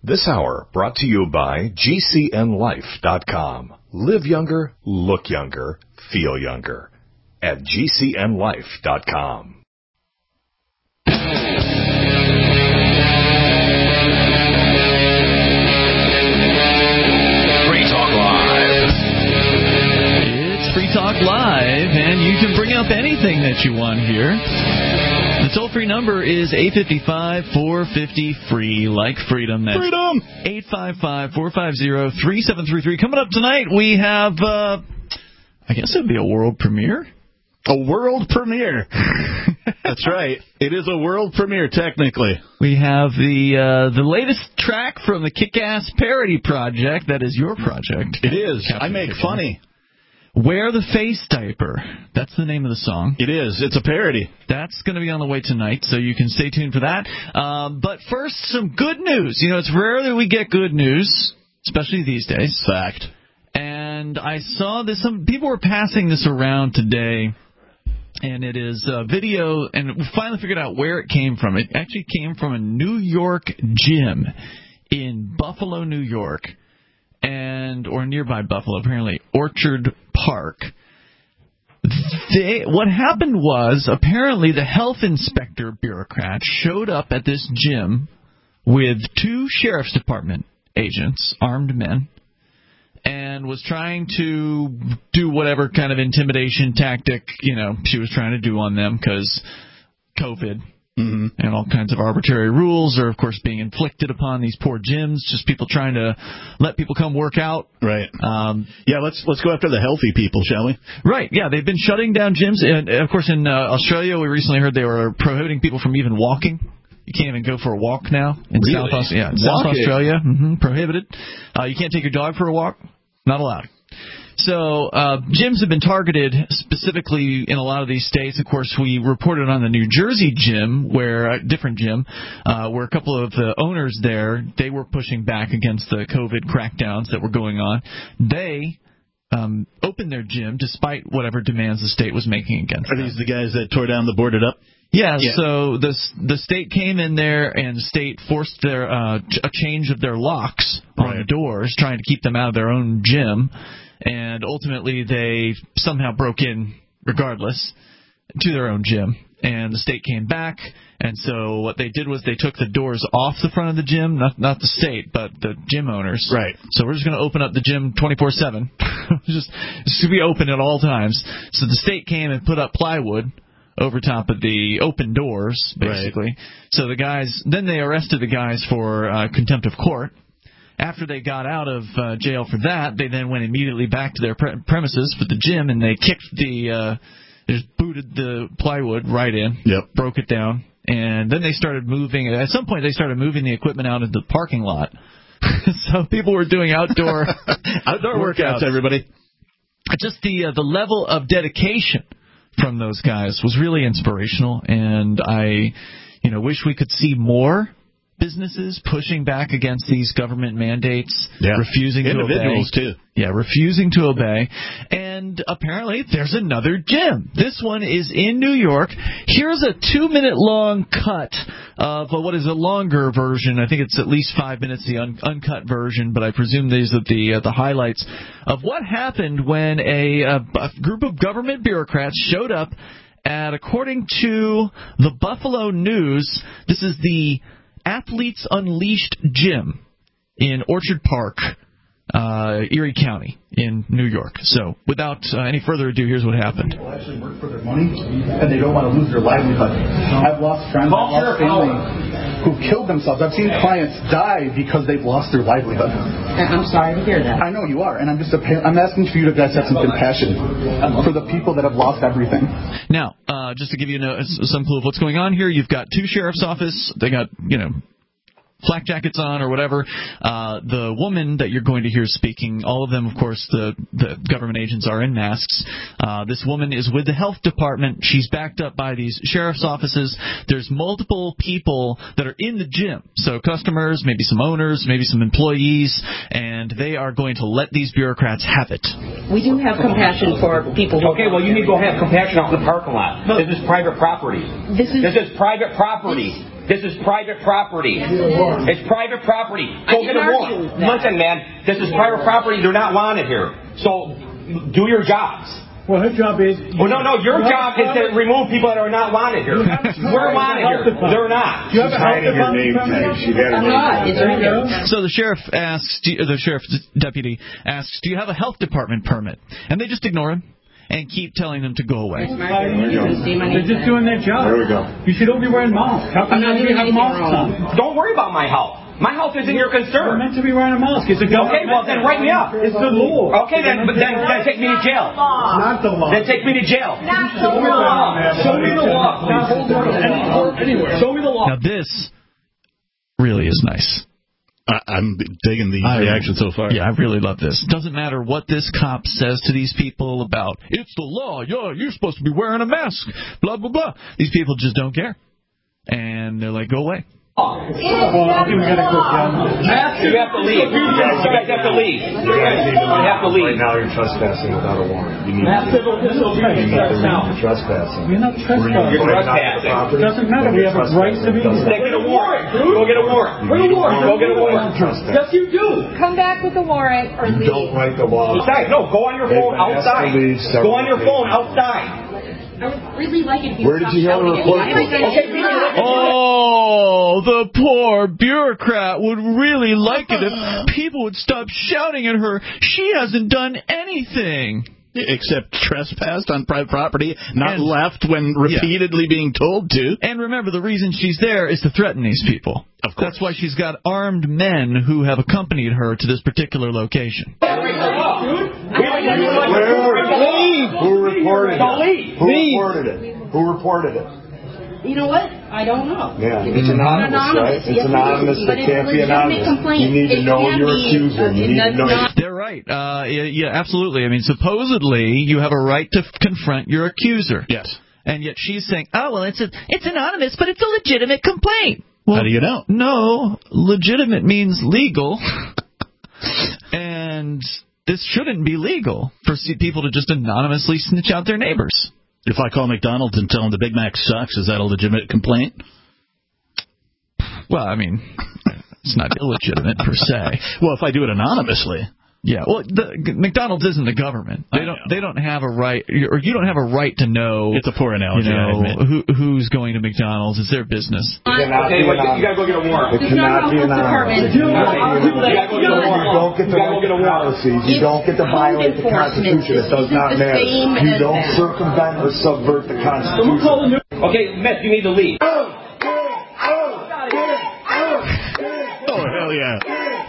This hour brought to you by GCNLife.com. Live younger, look younger, feel younger at GCNLife.com. Free Talk Live. It's Free Talk Live, and you can bring up anything that you want here. The toll-free number is 855-450-FREE, like freedom. That's freedom! 855-450-3733. Coming up tonight, we have, I guess it would be a world premiere? A world premiere. That's right. It is a world premiere, technically. We have the latest track from the Kick-Ass Parody Project. That is your project. It is. Captain I make Kick-Ass. funny. Wear the Face Diaper. That's the name of the song. It is. It's a parody. That's going to be on the way tonight, so you can stay tuned for that. But first, some good news. You know, it's rare that we get good news, especially these days. Fact. And I saw this. Some people were passing this around today, and it is a video, and we finally figured out where it came from. It actually came from a New York gym in Buffalo, New York, or nearby Buffalo, apparently, Orchard Park. What happened was, apparently, the health inspector bureaucrat showed up at this gym with two sheriff's department agents, armed men, and was trying to do whatever kind of intimidation tactic, she was trying to do on them because COVID. Mm-hmm. And all kinds of arbitrary rules are, of course, being inflicted upon these poor gyms. Just people trying to let people come work out. Right. Let's go after the healthy people, shall we? Right. Yeah, they've been shutting down gyms. And, of course, in Australia, we recently heard they were prohibiting people from even walking. You can't even go for a walk now in really? South Australia. Mm-hmm, prohibited. You can't take your dog for a walk. Not allowed. So gyms have been targeted specifically in a lot of these states. Of course, we reported on the New Jersey gym, where a couple of the owners there, they were pushing back against the COVID crackdowns that were going on. They opened their gym despite whatever demands the state was making against them. Are these the guys that tore down the boarded up? Yeah, so the state came in there and the state forced their a change of their locks on the doors, trying to keep them out of their own gym. And ultimately, they somehow broke in, regardless, to their own gym. And the state came back, and so what they did was they took the doors off the front of the gym, not the state, but the gym owners. Right. So we're just going to open up the gym 24/7. It's going to be open at all times. So the state came and put up plywood over top of the open doors, basically. Right. So the guys, then they arrested the guys for contempt of court. After they got out of jail for that, they then went immediately back to their premises for the gym, and they just booted the plywood right in, broke it down, and then they started moving. At some point, they started moving the equipment out into the parking lot. So people were doing outdoor workouts, everybody. Just the level of dedication from those guys was really inspirational, and I wish we could see more businesses pushing back against these government mandates, refusing to obey. Individuals, too. Yeah, refusing to obey. And apparently there's another gym. This one is in New York. Here's a 2-minute-long cut of what is a longer version. I think it's at least 5 minutes, the uncut version, but I presume these are the highlights of what happened when a group of government bureaucrats showed up at, according to the Buffalo News, this is the Athletes Unleashed Gym in Orchard Park, Erie County in New York. So without any further ado, here's what happened. People actually work for their money, and they don't want to lose their livelihood. I've lost friends, I've lost family who've killed themselves. I've seen clients die because they've lost their livelihood. I'm sorry to hear that. I know you are, and I'm asking for you to guys have some compassion for the people that have lost everything. Now, just to give you some clue of what's going on here, you've got two sheriff's office. They got, flak jackets on or whatever. The woman that you're going to hear speaking, all of them, of course, the government agents are in masks. This woman is with the health department. She's backed up by these sheriff's offices. There's multiple people that are in the gym. So customers, maybe some owners, maybe some employees, and they are going to let these bureaucrats have it. We do have compassion for people who... Okay, well, you need to go have compassion out in the parking lot. No. This is private property. This is private property. This is private property. It's private property. Go get a warrant. Listen, man, this is private property. They're not wanted here. So do your jobs. Well, her job is... Well, no, your job is to remove people that are not wanted here. We're wanted here. They're not. Do you have a health department permit? I'm not. It's right here. So the sheriff's deputy asks, do you have a health department permit? And they just ignore him and keep telling them to go away. They're just doing their job. There we go. You should all be wearing masks. How come none of you have masks on? Don't worry about my health. My health isn't your concern. You're meant to be wearing a mask. It's a government. Okay, well then write me up. It's the law. Okay, then take me to jail. Not the law. Then take me to jail. Not the law. Show me the law. Show me the law. Now this really is nice. I'm digging the reaction so far. Yeah, I really love this. Doesn't matter what this cop says to these people about, it's the law, you're supposed to be wearing a mask, blah, blah, blah. These people just don't care. And they're like, go away. You have to leave. You guys have to leave. You have to leave. Right now you're trespassing without a warrant. You need to You're trespassing. You're not trespassing. You're trespassing. It doesn't matter. We have a right to be here. Get a warrant. Go get a warrant. Bring a warrant. Go get a warrant. Yes, you do. Come back with a warrant or You leave. don't write the law. No, go on your phone outside. Go on your phone outside. I would really like it if you Where did you hear the report? Oh, the poor bureaucrat would really like it if people would stop shouting at her. She hasn't done anything. Except trespassed on private property, not left when repeatedly being told to. And remember, the reason she's there is to threaten these people. Of course. That's why she's got armed men who have accompanied her to this particular location. Who reported it? Who reported it? You know what? I don't know. Yeah, it's anonymous, right? It's anonymous. It can't be anonymous. You need to know your accuser. You need to know. They're right. Yeah, absolutely. I mean, supposedly you have a right to confront your accuser. Yes. And yet she's saying, oh, well, it's anonymous, but it's a legitimate complaint. Well, how do you know? No, legitimate means legal. And this shouldn't be legal for people to just anonymously snitch out their neighbors. If I call McDonald's and tell them the Big Mac sucks, is that a legitimate complaint? Well, I mean, it's not illegitimate per se. Well, if I do it anonymously. Yeah, well, McDonald's isn't the government. They don't have a right, or you don't have a right to know. It's a poor analogy. Who's going to McDonald's? It's their business. Okay, you gotta go get a warrant. It cannot be anonymous. You don't get the policies. You don't get to violate the Constitution. It does not matter. You don't circumvent or subvert the Constitution. Okay, Miss, you need to leave. Oh, hell yeah.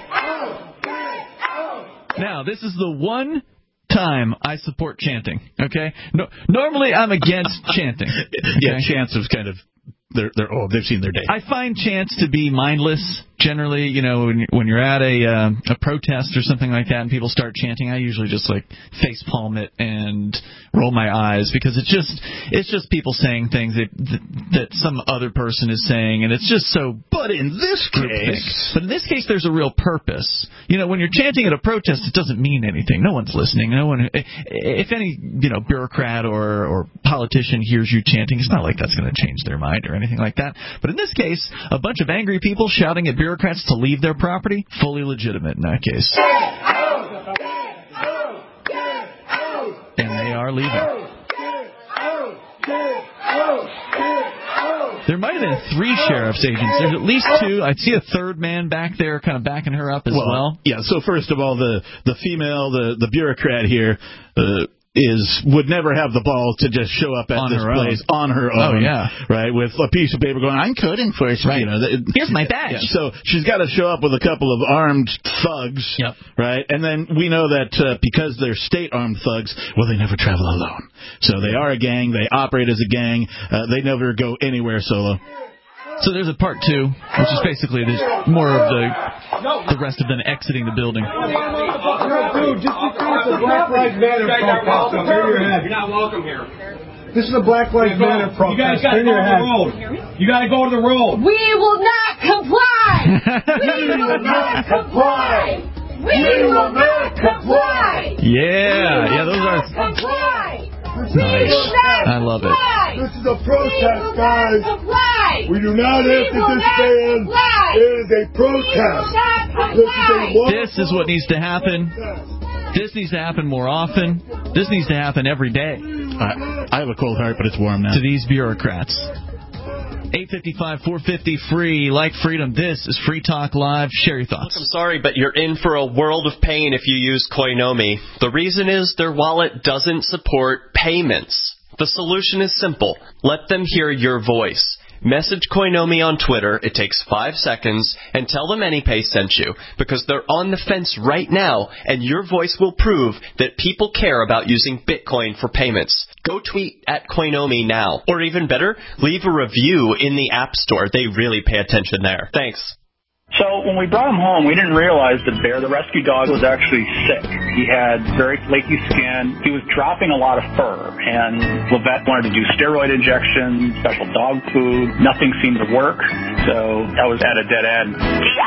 Now, this is the one time I support chanting, okay? No, normally I'm against chanting. Okay? Yeah, chants is kind of, they've seen their day. I find chants to be mindless. Generally, you know, when you're at a protest or something like that and people start chanting, I usually just like face palm it and roll my eyes because it's just people saying things that some other person is saying, and it's just so. But in this case, there's a real purpose. You know, when you're chanting at a protest, it doesn't mean anything. No one's listening. No one. If any bureaucrat or politician hears you chanting, it's not like that's going to change their mind or anything like that. But in this case, a bunch of angry people shouting at bureaucrats to leave their property, fully legitimate in that case. And they are leaving. There might have been 3 sheriff's agents. There's at least 2. I'd see a third man back there kind of backing her up as well. Yeah, so first of all, the female, the bureaucrat here, would never have the balls to just show up at this place on her own. Oh, yeah. Right, with a piece of paper going, I'm code enforcement. Right. You know, here's my badge. Yeah, so she's got to show up with a couple of armed thugs. Yep. Right, and then we know that because they're state-armed thugs, well, they never travel alone. So they are a gang. They operate as a gang. They never go anywhere solo. So there's a part 2, which is basically there's more of the rest of them exiting the building. Dude, just because it's a Black Lives Matter protest, turn your head. You're not welcome here. This is a Black Lives Matter protest. Turn your head. You got to go to the road. We will not comply. We will not comply. We will not comply. Yeah, those are comply. nice. I love it. This is a protest, guys. Comply. We do not have to disband. It is a protest. This is what needs to happen. This needs to happen more often. This needs to happen every day. I have a cold heart, but it's warm now. To these bureaucrats. 855-450 free. Like freedom. This is Free Talk Live. Share your thoughts. Look, I'm sorry, but you're in for a world of pain if you use Koinomi. The reason is their wallet doesn't support payments. The solution is simple. Let them hear your voice. Message Koinomi on Twitter. It takes 5 seconds, and tell them AnyPay sent you, because they're on the fence right now, and your voice will prove that people care about using Bitcoin for payments. Go tweet at Koinomi now. Or even better, leave a review in the App Store. They really pay attention there. Thanks. So when we brought him home, we didn't realize that Bear, the rescue dog, was actually sick. He had very flaky skin. He was dropping a lot of fur. And Levette wanted to do steroid injections, special dog food. Nothing seemed to work. So that was at a dead end.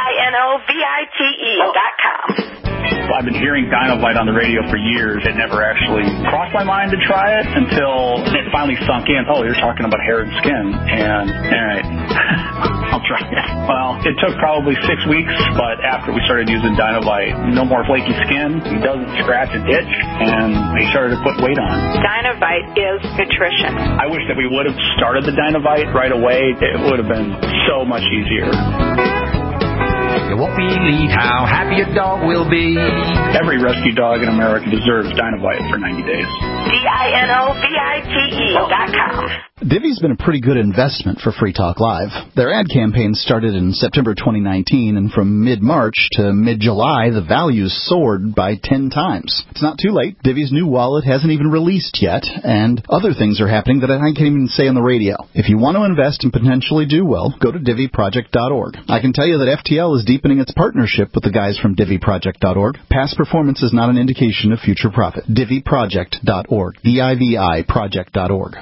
DINOVITE.com. I've been hearing Dinovite on the radio for years. It never actually crossed my mind to try it until it finally sunk in. Oh, you're talking about hair and skin. And, all right, I'll try it. Well, it took probably 6 weeks, but after we started using Dinovite, no more flaky skin. He doesn't scratch and itch, and he started to put weight on. Dinovite is nutrition. I wish that we would have started the Dinovite right away. It would have been so much easier. You won't believe how happy your dog will be. Every rescue dog in America deserves Dinovite for 90 days. DINOVITE.com. Divvy's been a pretty good investment for Free Talk Live. Their ad campaign started in September 2019, and from mid-March to mid-July, the values soared by 10 times. It's not too late. Divvy's new wallet hasn't even released yet, and other things are happening that I can't even say on the radio. If you want to invest and potentially do well, go to DivvyProject.org. I can tell you that FTL is deepening its partnership with the guys from DivvyProject.org. Past performance is not an indication of future profit. DivvyProject.org. DIVI Project.org.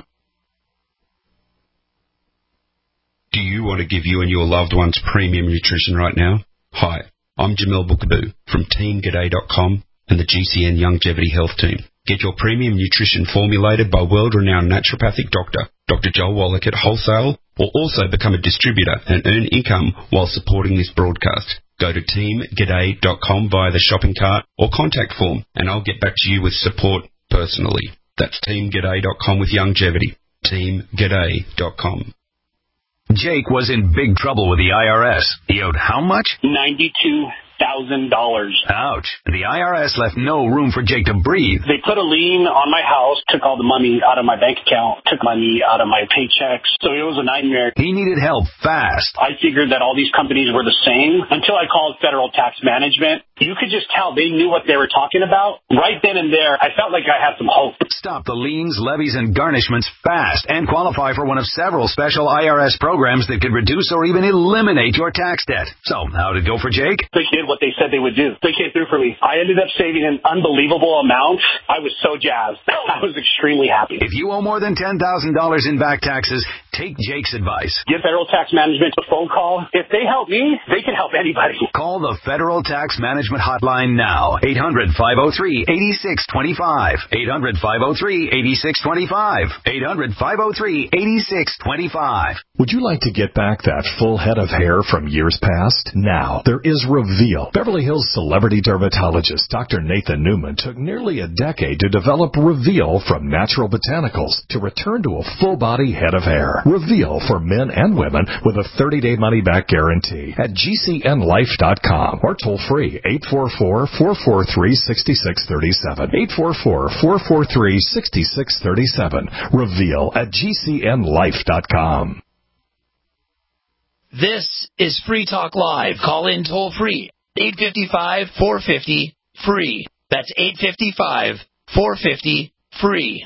Do you want to give you and your loved ones premium nutrition right now? Hi, I'm Jamel Bookaboo from TeamGaday.com and the GCN Longevity Health Team. Get your premium nutrition formulated by world-renowned naturopathic doctor, Dr. Joel Wallach at Wholesale, or also become a distributor and earn income while supporting this broadcast. Go to TeamGaday.com via the shopping cart or contact form, and I'll get back to you with support personally. That's TeamGaday.com with longevity. TeamGaday.com. Jake was in big trouble with the IRS. He owed how much? $92,000. Ouch. The IRS left no room for Jake to breathe. They put a lien on my house, took all the money out of my bank account, took money out of my paychecks. So it was a nightmare. He needed help fast. I figured that all these companies were the same until I called Federal Tax Management. You could just tell they knew what they were talking about. Right then and there, I felt like I had some hope. Stop the liens, levies, and garnishments fast and qualify for one of several special IRS programs that could reduce or even eliminate your tax debt. So, how'd it go for Jake? They did what they said they would do. They came through for me. I ended up saving an unbelievable amount. I was so jazzed. I was extremely happy. If you owe more than $10,000 in back taxes, take Jake's advice. Give Federal Tax Management a phone call. If they help me, they can help anybody. Call the Federal Tax Management hotline now. 800-503-8625. 800-503-8625. 800-503-8625. Would you like to get back that full head of hair from years past? Now, there is Reveal. Beverly Hills celebrity dermatologist Dr. Nathan Newman took nearly a decade to develop Reveal from natural botanicals to return to a full-body head of hair. Reveal for men and women with a 30-day money-back guarantee at GCNLife.com or toll-free 844-443-6637. 844-443-6637. Reveal at GCNLife.com. This is Free Talk Live. Call in toll free. 855-450-FREE. That's 855-450-FREE.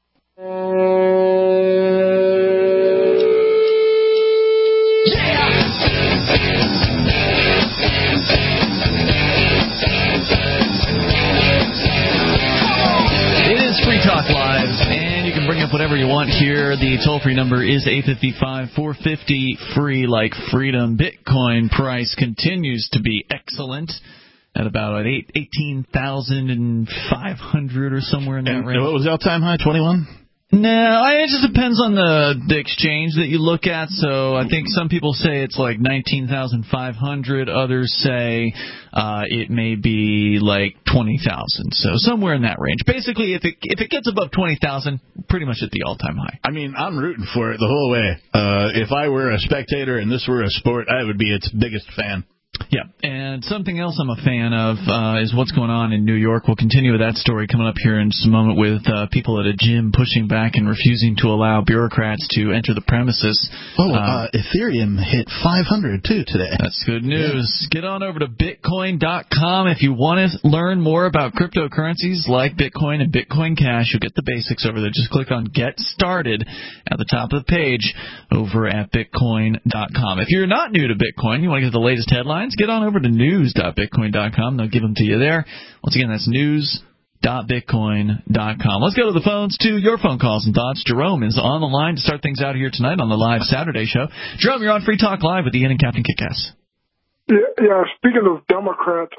It is Free Talk Live, and you can bring up whatever you want here. The toll-free number is 855-450-FREE, like freedom. Bitcoin price continues to be excellent at about 18,500 or somewhere in that range. What was the all-time high, 21? No, it just depends on the exchange that you look at. So I think some people say it's like 19,500. Others say it may be like 20,000. So somewhere in that range. Basically, if it gets above 20,000, pretty much at the all-time high. I mean, I'm rooting for it the whole way. If I were a spectator and this were a sport, I would be its biggest fan. Yeah, and something else I'm a fan of is what's going on in New York. We'll continue with that story coming up here in just a moment with people at a gym pushing back and refusing to allow bureaucrats to enter the premises. Ethereum hit 500, too, today. That's good news. Yeah. Get on over to Bitcoin.com if you want to learn more about cryptocurrencies like Bitcoin and Bitcoin Cash. You'll get the basics over there. Just click on Get Started at the top of the page over at Bitcoin.com. If you're not new to Bitcoin, you want to get the latest headlines, get on over to news.bitcoin.com. They'll give them to you there. Once again, that's news.bitcoin.com. Let's go to the phones to your phone calls and thoughts. Jerome is on the line to start things out here tonight on the live Saturday show. Jerome, you're on Free Talk Live with Ian and Captain Kickass. Yeah, speaking of Democrats,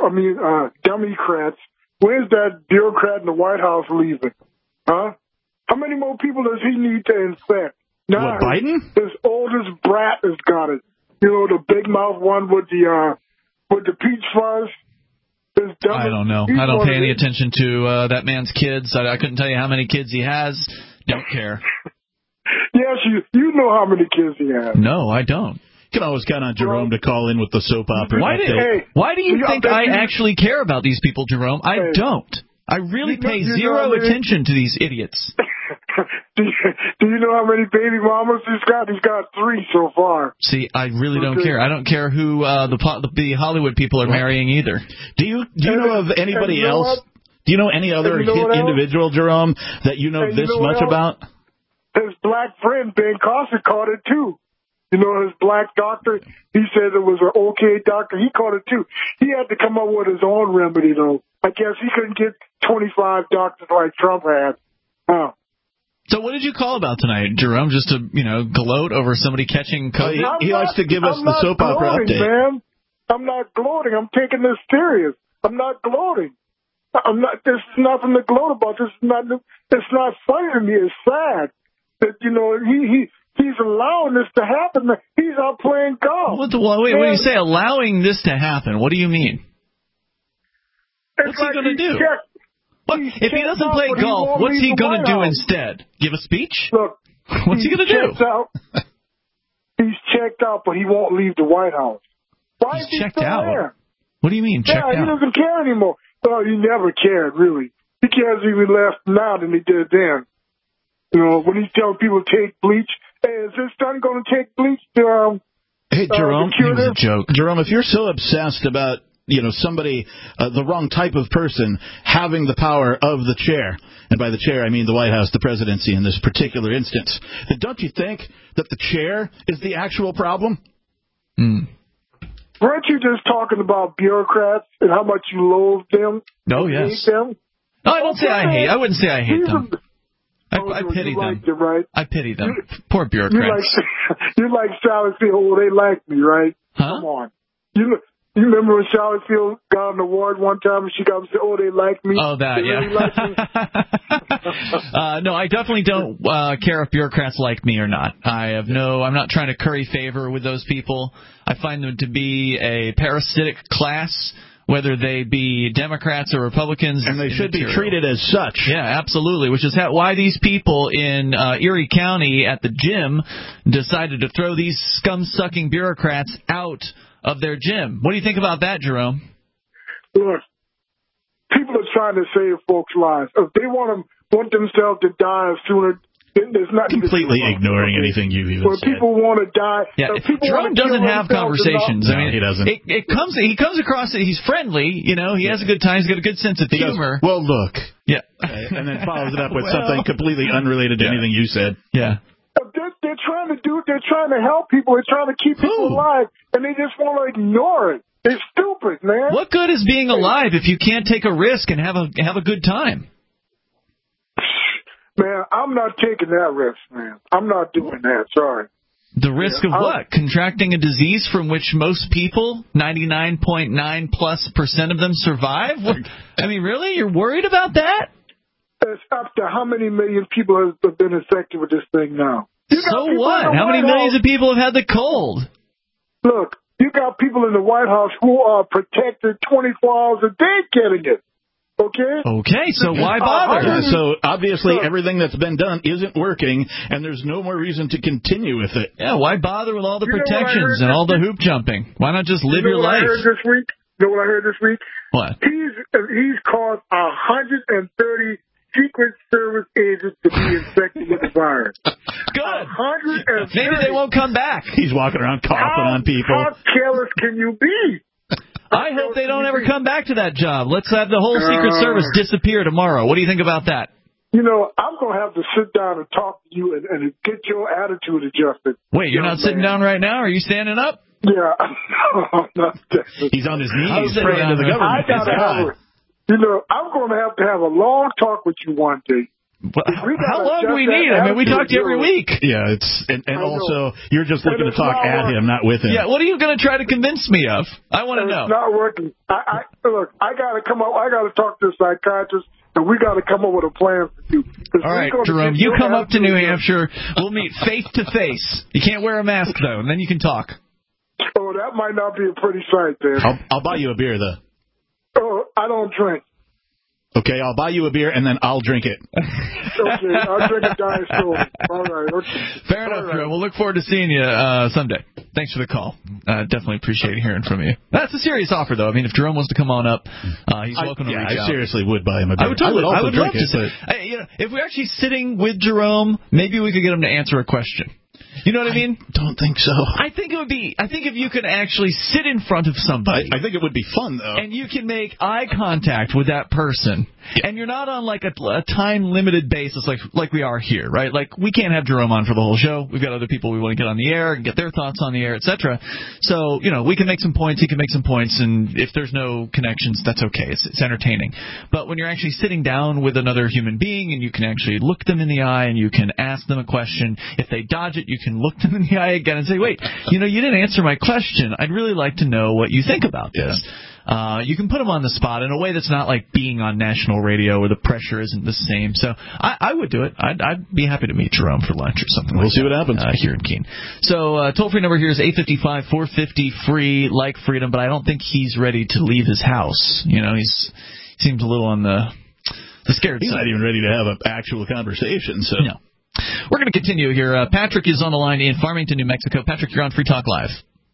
where's that bureaucrat in the White House leaving? Huh? How many more people does he need to infect? Now, Biden? His oldest brat has got it. You know, the big mouth one with the peach fuzz. I don't know. I don't pay any attention to that man's kids. I couldn't tell you how many kids he has. Don't care. Yes, you know how many kids he has. No, I don't. You can always count on Jerome to call in with the soap opera. Why do you think I actually care about these people, Jerome? I don't. I really pay zero attention to these idiots. Do you know how many baby mamas he's got? He's got 3 so far. See, I really don't care. I don't care who the Hollywood people are marrying either. Do you know of anybody else? Do you know any other individual, Jerome, that you know this much about? His black friend, Ben Carson, caught it too. You know, his black doctor, he said it was an okay doctor. He caught it too. He had to come up with his own remedy, though. I guess he couldn't get 25 doctors like Trump had. Huh. So what did you call about tonight, Jerome? Just to, gloat over somebody catching COVID? He likes to give us the soap opera update. Man. I'm not gloating. I'm taking this serious. I'm not gloating. There's nothing to gloat about. It's not funny to me. It's sad that, he's allowing this to happen. He's out playing golf. Wait, when you say allowing this to happen, what do you mean? What's he going to do? If he doesn't play golf, what's he going to do instead? Give a speech? Look, what's he going to do? He's checked out, but he won't leave the White House. Why is he checked still out? There? What do you mean, checked out? He doesn't care anymore. Well, he never cared, really. He cares if he left now than he did then. When he's telling people to take bleach, hey, is this son going to take bleach to, hey, Jerome, he was a joke. Jerome, if you're so obsessed about somebody, the wrong type of person, having the power of the chair, and by the chair I mean the White House, the presidency in this particular instance, then don't you think that the chair is the actual problem? Weren't you just talking about bureaucrats and how much you loathe them? Oh, yes. Hate them? No, I wouldn't say I hate them. I pity them. Them, right? I pity them. Poor bureaucrats. You like Sally Field. Oh, they like me, right? Huh? Come on. You remember when Sally Field got an award one time and she got and said, oh, they like me? Oh, that, they yeah. Really like me? No, I definitely don't care if bureaucrats like me or not. I'm not trying to curry favor with those people. I find them to be a parasitic class, whether they be Democrats or Republicans. And they should be treated as such. Yeah, absolutely, which is why these people in Erie County at the gym decided to throw these scum-sucking bureaucrats out of their gym. What do you think about that, Jerome? Look, people are trying to save folks' lives. If they want themselves to die sooner, there's not completely ignoring anything you even said. People want to die. Yeah, Jerome doesn't have conversations. No, he doesn't. He comes across that he's friendly. He has a good time. He's got a good sense of humor. Well, look. Yeah, and then follows it up with something completely unrelated to anything you said. Yeah. They're trying to help people. They're trying to keep people alive, and they just want to ignore it. They're stupid, man. What good is being alive if you can't take a risk and have a good time? Man, I'm not taking that risk, man. I'm not doing that. Sorry. The risk of what? Contracting a disease from which most people, 99.9+% of them, survive? I mean, really? You're worried about that? It's up to how many million people have been infected with this thing now. So what? How many millions of people have had the cold? Look, you got people in the White House who are protected 24 hours a day getting it. Okay, so why bother? So obviously everything that's been done isn't working, and there's no more reason to continue with it. Yeah, why bother with all the protections and all the hoop jumping? Why not just live your life? You know what I heard this week? What? He's caused 130 Secret Service agents to be infected with the virus. Good. Maybe they won't come back. He's walking around coughing on people. How careless can you be? I hope they don't ever come back to that job. Let's have the whole Secret Service disappear tomorrow. What do you think about that? You know, I'm going to have to sit down and talk to you and get your attitude adjusted. Wait, you're not sitting down right now? Are you standing up? Yeah. I'm not. He's on his knees praying to the government. I'm going to have a long talk with you one day. How long do we need? I mean, we talk to you every week. Yeah, and also, you're just looking to talk at him, not with him. Yeah, what are you going to try to convince me of? I want to know. It's not working. Look, I got to come up. I got to talk to a psychiatrist, and we got to come up with a plan for you. All right, Jerome, you come up to New Hampshire. We'll meet face to face. You can't wear a mask, though, and then you can talk. Oh, that might not be a pretty sight, man. I'll buy you a beer, though. Oh, I don't drink. Okay, I'll buy you a beer, and then I'll drink it. Okay, I'll drink a Diet Coke. All right. Okay. Fair enough, Jerome. We'll look forward to seeing you someday. Thanks for the call. Definitely appreciate hearing from you. That's a serious offer, though. I mean, if Jerome wants to come on up, he's welcome to reach out. I seriously would buy him a beer. I would totally. I would love to. But if we're actually sitting with Jerome, maybe we could get him to answer a question. You know what I mean? Don't think so. I think it would be. I think if you could actually sit in front of somebody, I think it would be fun though, and you can make eye contact with that person, and you're not on like a time limited basis like we are here, right? Like we can't have Jerome on for the whole show. We've got other people we want to get on the air and get their thoughts on the air, etc. So we can make some points. He can make some points, and if there's no connections, that's okay. It's entertaining. But when you're actually sitting down with another human being, and you can actually look them in the eye, and you can ask them a question. If they dodge it, you can look them in the eye again and say, wait, you didn't answer my question. I'd really like to know what you think about this. You can put them on the spot in a way that's not like being on national radio where the pressure isn't the same. So I would do it. I'd be happy to meet Jerome for lunch or something. We'll see what happens here in Keene. So toll-free number here is 855-450-FREE, like Freedom, but I don't think he's ready to leave his house. He seems a little on the scared side. He's not even ready to have an actual conversation. So. No. We're going to continue here. Patrick is on the line in Farmington, New Mexico. Patrick, you're on Free Talk Live.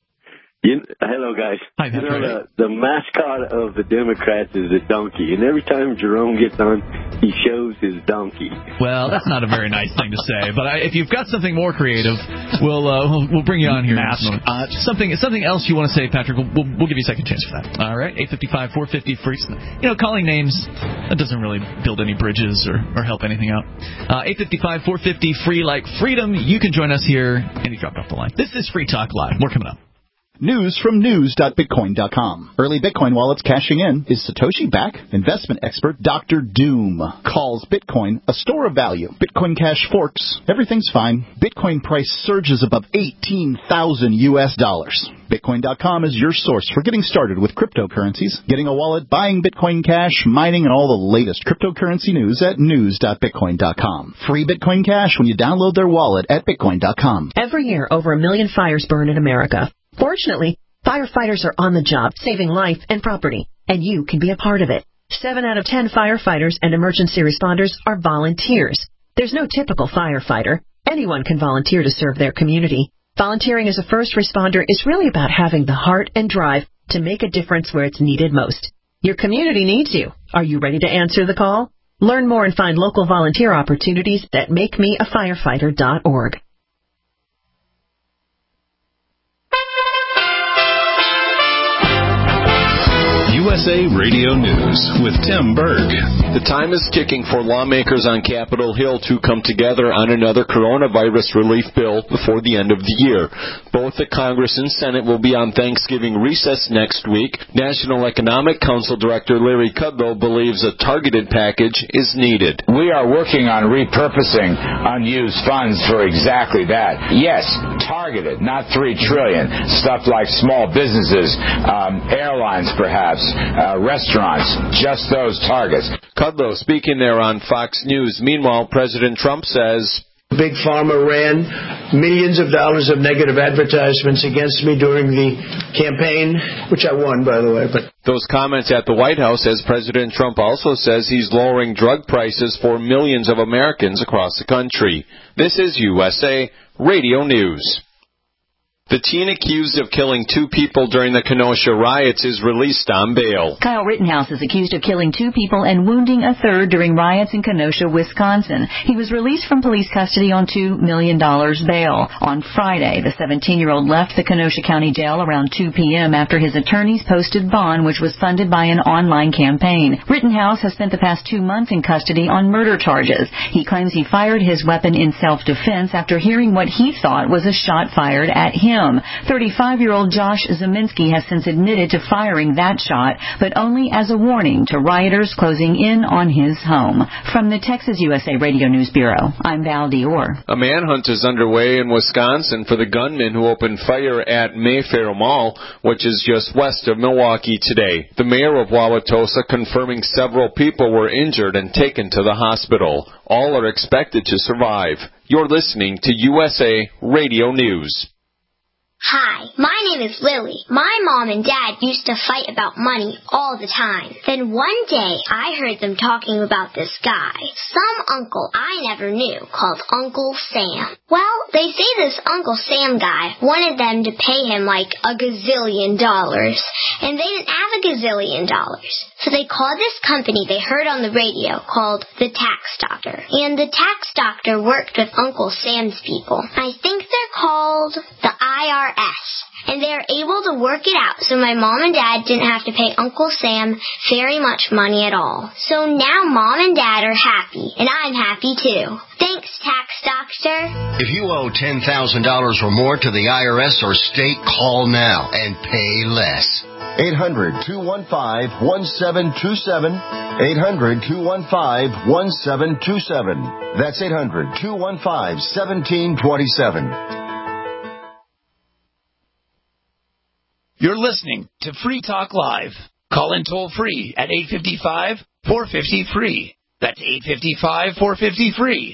Hello, guys. Hi, Patrick. The mascot of the Democrats is a donkey, and every time Jerome gets on, he shows his donkey. Well, that's not a very nice thing to say, but if you've got something more creative, we'll bring you on here. Mascot. Something else you want to say, Patrick? We'll give you a second chance for that. All right, 855-450-FREE. Calling names that doesn't really build any bridges or help anything out. 855-450-FREE, like Freedom. You can join us here, and he dropped off the line. This is Free Talk Live. More coming up. News from news.bitcoin.com. Early Bitcoin wallets cashing in. Is Satoshi back? Investment expert Dr. Doom calls Bitcoin a store of value. Bitcoin Cash forks. Everything's fine. Bitcoin price surges above $18,000 US. Bitcoin.com is your source for getting started with cryptocurrencies, getting a wallet, buying Bitcoin Cash, mining, and all the latest cryptocurrency news at news.bitcoin.com. Free Bitcoin Cash when you download their wallet at bitcoin.com. Every year, over 1 million fires burn in America. Fortunately, firefighters are on the job, saving life and property, and you can be a part of it. 7 out of 10 firefighters and emergency responders are volunteers. There's no typical firefighter. Anyone can volunteer to serve their community. Volunteering as a first responder is really about having the heart and drive to make a difference where it's needed most. Your community needs you. Are you ready to answer the call? Learn more and find local volunteer opportunities at makemeafirefighter.org. USA Radio News with Tim Berg. The time is ticking for lawmakers on Capitol Hill to come together on another coronavirus relief bill before the end of the year. Both the Congress and Senate will be on Thanksgiving recess next week. National Economic Council Director Larry Kudlow believes a targeted package is needed. We are working on repurposing unused funds for exactly that. Yes, targeted, not $3 trillion. Stuff like small businesses, airlines perhaps, restaurants, just those targets. Kudlow speaking there on Fox News. Meanwhile, President Trump says, Big Pharma ran millions of dollars of negative advertisements against me during the campaign, which I won, by the way. But those comments at the White House as President Trump also says he's lowering drug prices for millions of Americans across the country. This is USA Radio News. The teen accused of killing 2 people during the Kenosha riots is released on bail. Kyle Rittenhouse is accused of killing 2 people and wounding a third during riots in Kenosha, Wisconsin. He was released from police custody on $2 million bail. On Friday, the 17-year-old left the Kenosha County Jail around 2 p.m. after his attorneys posted bond, which was funded by an online campaign. Rittenhouse has spent the past 2 months in custody on murder charges. He claims he fired his weapon in self-defense after hearing what he thought was a shot fired at him. 35-year-old Josh Zeminski has since admitted to firing that shot, but only as a warning to rioters closing in on his home. From the Texas USA Radio News Bureau, I'm Val Dior. A manhunt is underway in Wisconsin for the gunman who opened fire at Mayfair Mall, which is just west of Milwaukee today. The mayor of Wauwatosa confirming several people were injured and taken to the hospital. All are expected to survive. You're listening to USA Radio News. Hi, my name is Lily. My mom and dad used to fight about money all the time. Then one day, I heard them talking about this guy, some uncle I never knew, called Uncle Sam. Well, they say this Uncle Sam guy wanted them to pay him like $1 gazillion, and they didn't have $1 gazillion. So they called this company they heard on the radio called the Tax Doctor. And the Tax Doctor worked with Uncle Sam's people. I think they're called the IRS. And they're able to work it out so my mom and dad didn't have to pay Uncle Sam very much money at all. So now mom and dad are happy, and I'm happy too. Thanks, Tax Doctor. If you owe $10,000 or more to the IRS or state, call now and pay less. 800-215-1727. 800-215-1727. That's 800-215-1727. You're listening to Free Talk Live. Call in toll free at 855-450-FREE. That's 855-450-FREE.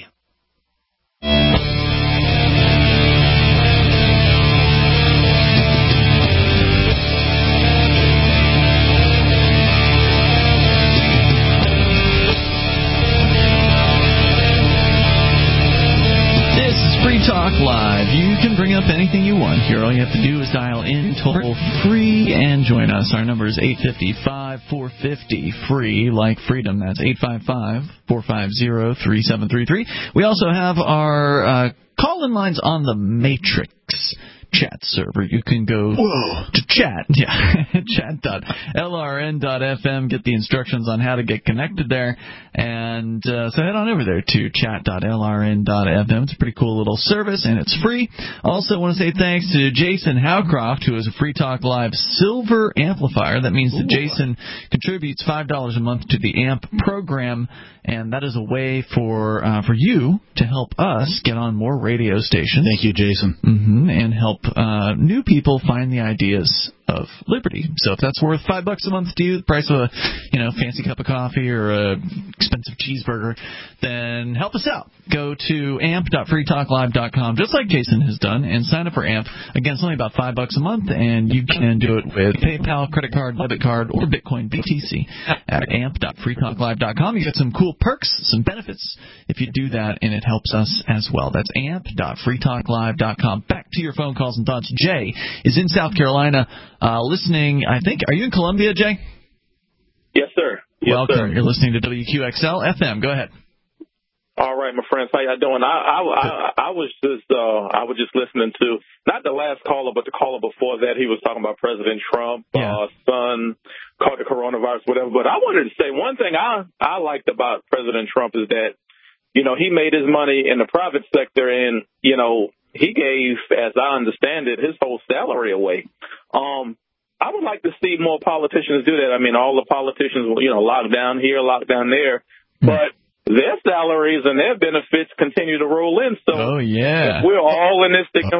Free Talk Live. You can bring up anything you want here. All you have to do is dial in toll free and join us. Our number is 855-450-FREE, like freedom. That's 855-450-3733. We also have our call-in lines on the Matrix chat server. You can go to chat, chat.lrn.fm, get the instructions on how to get connected there, and so head on over there to chat.lrn.fm. It's a pretty cool little service, and it's free. Also want to say thanks to Jason Howcroft, who is a Free Talk Live Silver Amplifier. That means that Jason contributes $5 a month to the AMP program, and that is a way for you to help us get on more radio stations. Thank you, Jason. And help new people find the ideas of liberty. So if that's worth $5 a month to you, the price of a fancy cup of coffee or a expensive cheeseburger, then help us out. Go to amp.freetalklive.com, just like Jason has done, and sign up for AMP. Again, it's only about $5 a month, and you can do it with PayPal, credit card, debit card, or Bitcoin BTC at amp.freetalklive.com. You get some cool perks, some benefits if you do that, and it helps us as well. That's amp.freetalklive.com. Back to your phone calls and thoughts. Jay is in South Carolina. Listening, I think. Are you in Columbia, Jay? Yes, sir. Welcome. Sir. You're listening to WQXL FM. Go ahead. All right, my friends. How y'all doing? I was just listening to not the last caller, but the caller before that. He was talking about President Trump, son caught the coronavirus, whatever. But I wanted to say one thing I liked about President Trump is that he made his money in the private sector, and he gave, as I understand it, his whole salary away. I would like to see more politicians do that. I mean, all the politicians, locked down here, locked down there, but their salaries and their benefits continue to roll in. So if we're all in this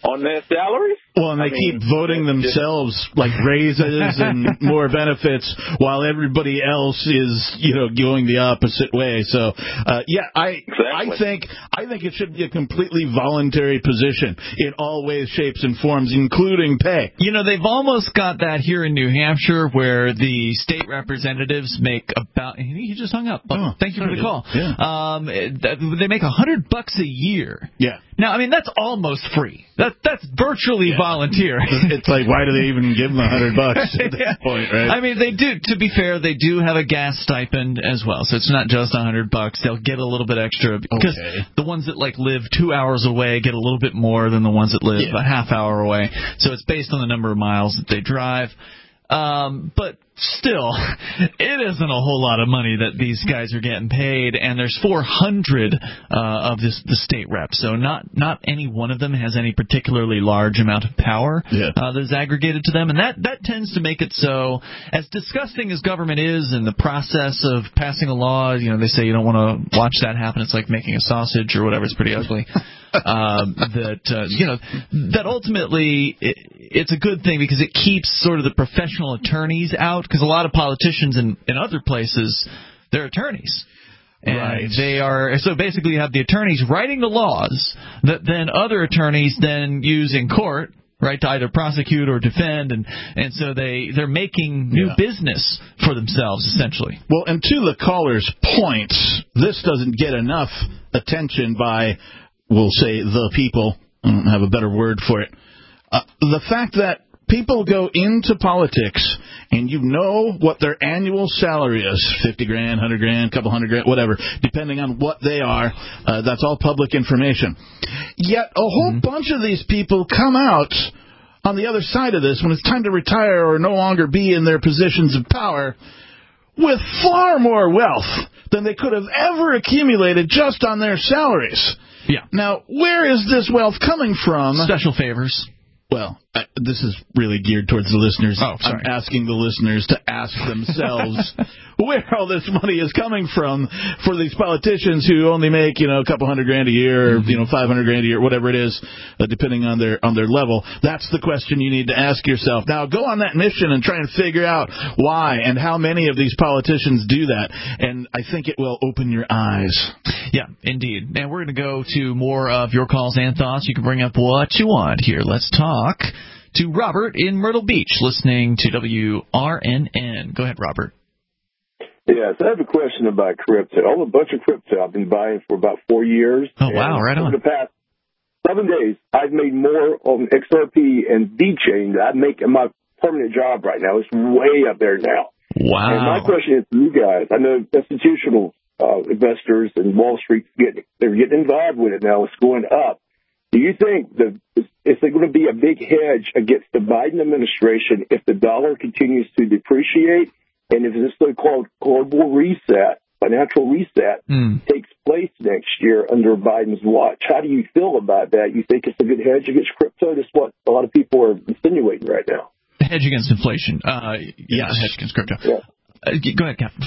on their salaries? Well, and they keep voting themselves like raises and more benefits while everybody else is, going the opposite way. So, I think it should be a completely voluntary position in all ways, shapes, and forms, including pay. They've almost got that here in New Hampshire, where the state representatives make about. He just hung up. Thank you for the call. Yeah. They make $100 a year. Yeah. Now, that's almost free. That's virtually volunteer. It's like, why do they even give them $100 at this point, right? They do. To be fair, they do have a gas stipend as well, so it's not just $100. They'll get a little bit extra because the ones that live 2 hours away get a little bit more than the ones that live a half hour away. So it's based on the number of miles that they drive. But still, it isn't a whole lot of money that these guys are getting paid, and there's 400 of the state reps, so not any one of them has any particularly large amount of power that is aggregated to them, and that tends to make it so, as disgusting as government is in the process of passing a law, they say you don't want to watch that happen, it's like making a sausage or whatever, it's pretty ugly. That ultimately it's a good thing because it keeps sort of the professional attorneys out, because a lot of politicians in other places, they're attorneys. And they are, so basically you have the attorneys writing the laws that then other attorneys then use in court, right, to either prosecute or defend, and so they're making new business for themselves, essentially. Well, and to the caller's point, this doesn't get enough attention by, we'll say, the people. I don't have a better word for it. The fact that people go into politics and what their annual salary is, $50,000, $100,000, couple $100,000, whatever, depending on what they are, that's all public information. Yet a whole bunch of these people come out on the other side of this when it's time to retire or no longer be in their positions of power with far more wealth than they could have ever accumulated just on their salaries. Yeah. Now, where is this wealth coming from? Special favors. Well, this is really geared towards the listeners. Oh, sorry. I'm asking the listeners to ask themselves where all this money is coming from for these politicians who only make, a couple $100,000 a year, or, $500,000 a year, whatever it is, depending on their level. That's the question you need to ask yourself. Now, go on that mission and try and figure out why and how many of these politicians do that. And I think it will open your eyes. Yeah, indeed. And we're going to go to more of your calls and thoughts. You can bring up what you want here. Let's talk to Robert in Myrtle Beach, listening to WRNN. Go ahead, Robert. Yes, I have a question about crypto. I own a bunch of crypto I've been buying for about 4 years. Oh, wow, right on. Over the past 7 days, I've made more on XRP and VeChain than I make in my permanent job right now. It's way up there now. Wow. And my question is to you guys. I know institutional investors and Wall Street, they're getting involved with it now. It's going up. Do you think is there going to be a big hedge against the Biden administration if the dollar continues to depreciate, and if this so-called global reset, financial reset, takes place next year under Biden's watch? How do you feel about that? You think it's a good hedge against crypto? That's what a lot of people are insinuating right now. Hedge against inflation. Yes. Hedge against crypto. Yeah. Go ahead, Captain.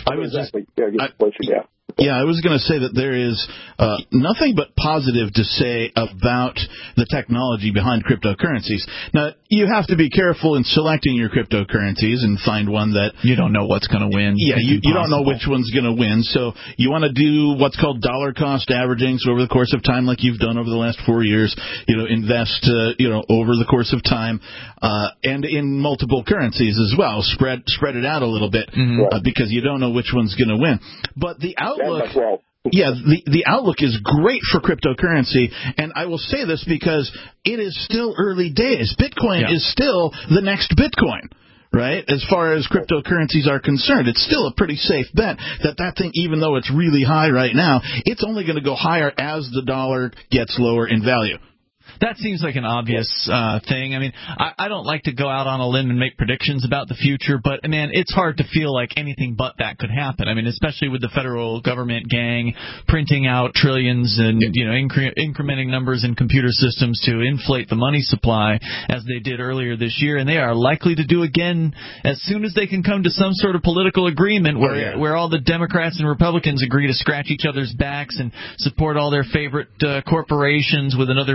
I was going to say that there is nothing but positive to say about the technology behind cryptocurrencies. Now, you have to be careful in selecting your cryptocurrencies and find one that you don't know what's going to win. Yeah, you don't know which one's going to win. So you want to do what's called dollar cost averaging. So over the course of time, like you've done over the last 4 years, invest over the course of time and in multiple currencies as well. Spread it out a little bit because you don't know which one's going to win. But the outlook, the outlook is great for cryptocurrency, and I will say this because it is still early days. Bitcoin is still the next Bitcoin, right? As far as cryptocurrencies are concerned, it's still a pretty safe bet that thing, even though it's really high right now, it's only going to go higher as the dollar gets lower in value. That seems like an obvious thing. I mean, I don't like to go out on a limb and make predictions about the future, but, man, it's hard to feel like anything but that could happen. I mean, especially with the federal government gang printing out trillions and, incrementing numbers in computer systems to inflate the money supply as they did earlier this year. And they are likely to do again as soon as they can come to some sort of political agreement where all the Democrats and Republicans agree to scratch each other's backs and support all their favorite corporations with another bailout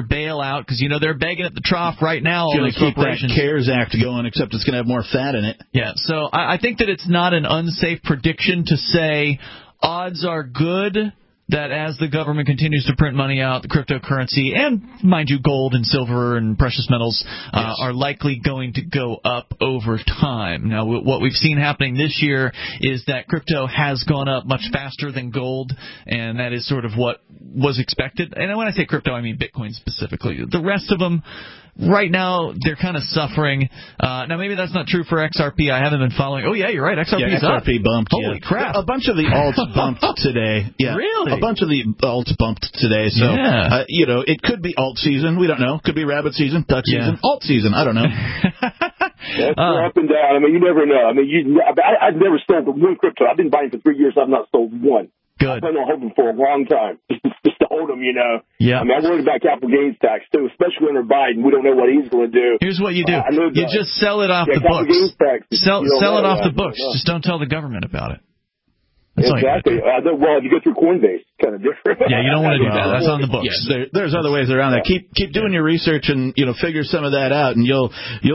out because, they're begging at the trough right now. All Going these to keep that corporations. CARES Act going, except it's going to have more fat in it. Yeah, so I think that it's not an unsafe prediction to say odds are good that as the government continues to print money out, the cryptocurrency and, mind you, gold and silver and precious metals are likely going to go up over time. Now, what we've seen happening this year is that crypto has gone up much faster than gold, and that is sort of what was expected. And when I say crypto, I mean Bitcoin specifically. The rest of them, right now, they're kind of suffering. Now, maybe that's not true for XRP. I haven't been following. Oh, yeah, you're right. XRP is up. XRP bumped. Holy crap. A bunch of the alts bumped today. Yeah. Really? A bunch of the alts bumped today. So, it could be alt season. We don't know. Could be rabbit season, duck season, alt season. I don't know. That's up and down. I mean, you never know. I mean, I've never sold one crypto. I've been buying for 3 years. I've not sold one. Good. I've been holding for a long time, just to hold them, Yeah. I mean, I'm worried about capital gains tax, too, especially under Biden. We don't know what he's going to do. Here's what you do. You just sell it off the books. Sell it off the books. Just don't tell the government about it. That's exactly. Well, if you go through Coinbase, it's kind of different. Yeah, you don't want to do that. That's on the books. Yes, there's other ways around that. Keep doing your research and, figure some of that out, and you'll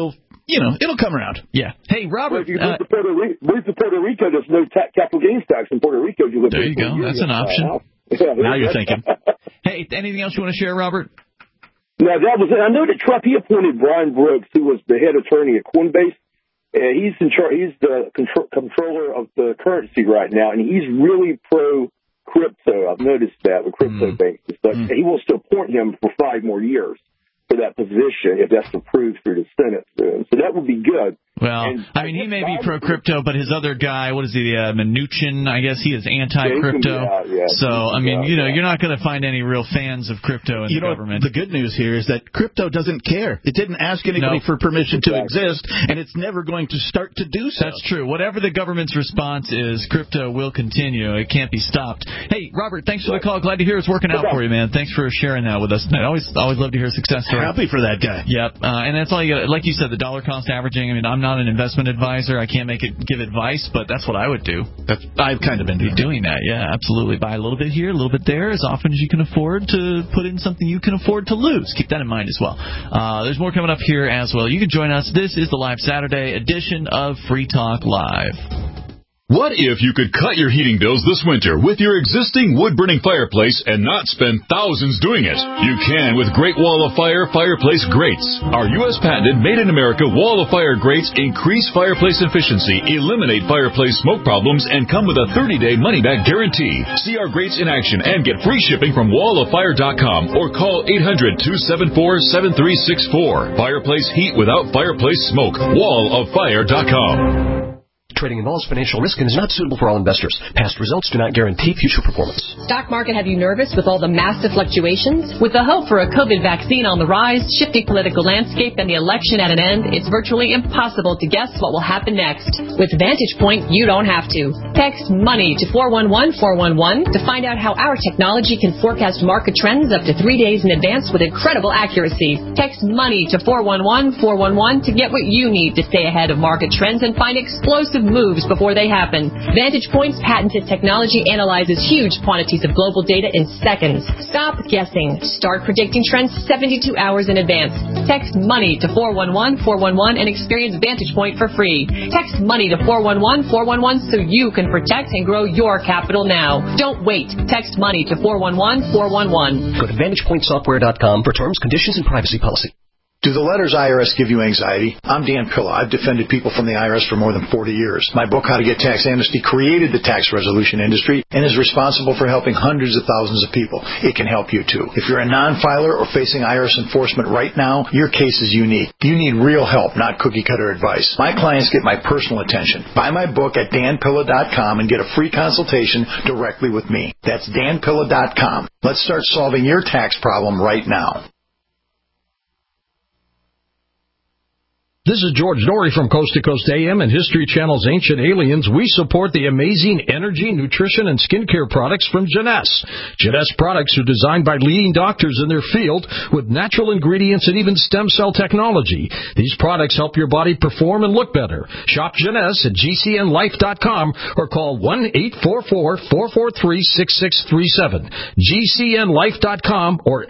it'll come around. Yeah. Hey, Robert. Well, if you move to Puerto Rico, there's no capital gains tax in Puerto Rico. There you go. That's an option. Now you're thinking. Hey, anything else you want to share, Robert? No, that was it. I know that Trump, he appointed Brian Brooks, who was the head attorney at Coinbase. He's in charge. He's the controller of the currency right now, and he's really pro crypto. I've noticed that with crypto banks and stuff. And he wants to appoint him for 5 more years for that position if that's approved through the Senate soon. So that would be good. Well, I mean, he may be pro-crypto, but his other guy, what is he, Mnuchin, I guess he is anti-crypto. So, I mean, you're not going to find any real fans of crypto in the government. The good news here is that crypto doesn't care. It didn't ask anybody for permission to exist, and it's never going to start to do so. That's true. Whatever the government's response is, crypto will continue. It can't be stopped. Hey, Robert, thanks for the call. Glad to hear it's working out for you, man. Thanks for sharing that with us. I always love to hear success stories. Happy for that guy. Yep. And that's all you got. Like you said, the dollar cost averaging. I mean, I'm not an investment advisor. I can't give advice, but that's what I would do. I've kind of been doing that. Yeah, absolutely. Buy a little bit here, a little bit there, as often as you can afford to put in something you can afford to lose. Keep that in mind as well. There's more coming up here as well. You can join us. This is the live Saturday edition of Free Talk Live. What if you could cut your heating bills this winter with your existing wood-burning fireplace and not spend thousands doing it? You can with Great Wall of Fire fireplace grates. Our U.S. patented made-in-America Wall of Fire grates increase fireplace efficiency, eliminate fireplace smoke problems, and come with a 30-day money-back guarantee. See our grates in action and get free shipping from walloffire.com or call 800-274-7364. Fireplace heat without fireplace smoke. walloffire.com. Trading involves financial risk and is not suitable for all investors. Past results do not guarantee future performance. Stock market have you nervous with all the massive fluctuations? With the hope for a COVID vaccine on the rise, shifting political landscape, and the election at an end, it's virtually impossible to guess what will happen next. With Vantage Point, you don't have to. Text MONEY to 411-411 to find out how our technology can forecast market trends up to 3 days in advance with incredible accuracy. Text MONEY to 411-411 to get what you need to stay ahead of market trends and find explosive moves before they happen. Vantage Point's patented technology analyzes huge quantities of global data in seconds. Stop guessing. Start predicting trends 72 hours in advance. Text MONEY to 411-411 and experience Vantage Point for free. Text MONEY to 411-411 so you can protect and grow your capital now. Don't wait. Text MONEY to 411-411. Go to VantagePointSoftware.com for terms, conditions, and privacy policy. Do the letters IRS give you anxiety? I'm Dan Pilla. I've defended people from the IRS for more than 40 years. My book, How to Get Tax Amnesty, created the tax resolution industry and is responsible for helping hundreds of thousands of people. It can help you, too. If you're a non-filer or facing IRS enforcement right now, your case is unique. You need real help, not cookie-cutter advice. My clients get my personal attention. Buy my book at danpilla.com and get a free consultation directly with me. That's danpilla.com. Let's start solving your tax problem right now. This is George Norrie from Coast to Coast AM and History Channel's Ancient Aliens. We support the amazing energy, nutrition, and skincare products from Jeunesse. Jeunesse products are designed by leading doctors in their field with natural ingredients and even stem cell technology. These products help your body perform and look better. Shop Jeunesse at GCNlife.com or call 1-844-443-6637. GCNlife.com or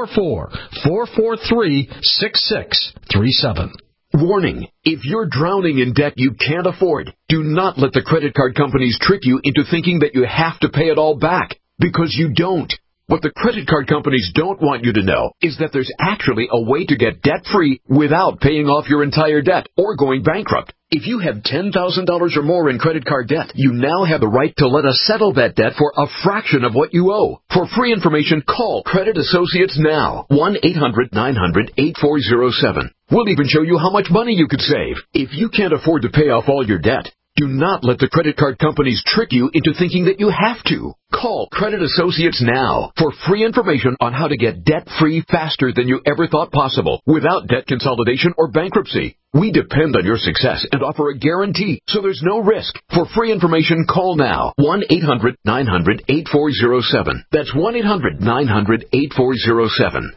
844-443-6637. Warning, if you're drowning in debt you can't afford, do not let the credit card companies trick you into thinking that you have to pay it all back, because you don't. What the credit card companies don't want you to know is that there's actually a way to get debt-free without paying off your entire debt or going bankrupt. If you have $10,000 or more in credit card debt, you now have the right to let us settle that debt for a fraction of what you owe. For free information, call Credit Associates now. 1-800-900-8407. We'll even show you how much money you could save. If you can't afford to pay off all your debt, do not let the credit card companies trick you into thinking that you have to. Call Credit Associates now for free information on how to get debt-free faster than you ever thought possible without debt consolidation or bankruptcy. We depend on your success and offer a guarantee, so there's no risk. For free information, call now. 1-800-900-8407. That's 1-800-900-8407.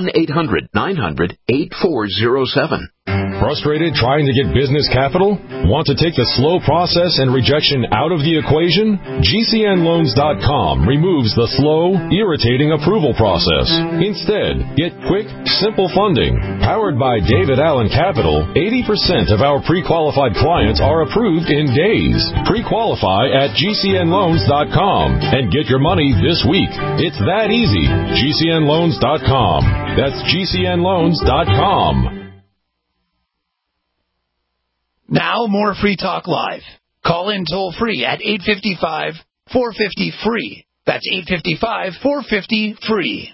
1-800-900-8407. Frustrated trying to get business capital? Want to take the slow process and rejection out of the equation? GCNloans.com removes the slow, irritating approval process. Instead, get quick, simple funding. Powered by David Allen Capital, 80% of our pre-qualified clients are approved in days. Pre-qualify at GCNloans.com and get your money this week. It's that easy. GCNloans.com. That's GCNloans.com. Now, more Free Talk Live. Call in toll-free at 855-450-FREE. That's 855-450-FREE.